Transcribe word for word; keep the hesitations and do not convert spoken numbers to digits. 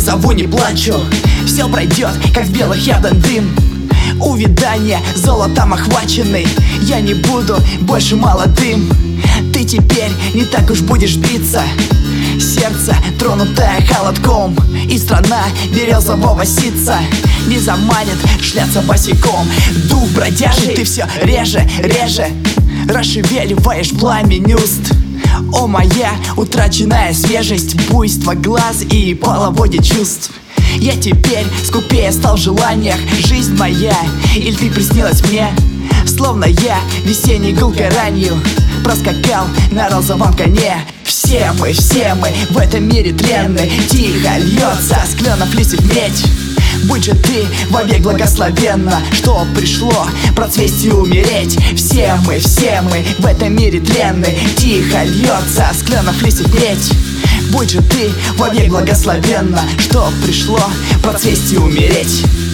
зову, не плачу. Все пройдет, как в белых ядан дым. Увядание золотом охваченный. Я не буду больше молодым. Ты теперь не так уж будешь биться. Сердце, тронутое холодком, и страна березового ситца не заманит шляться босиком. Дух бродяжий, ты все реже, реже расшевеливаешь пламень уст. О, моя утраченная свежесть, буйство глаз и половодье чувств. Я теперь скупее стал в желаниях. Жизнь моя, или ты приснилась мне? Словно я весенней гулкой ранью проскакал на розовом коне. Все мы, все мы в этом мире тренны. Тихо льется с кленов листьев медь. Будь же ты вовек благословенна, что пришло процвести и умереть. Все мы, все мы в этом мире тренны. Тихо льется с кленов листьев медь. Будь же ты вовек благословенна, что пришло процвести и умереть.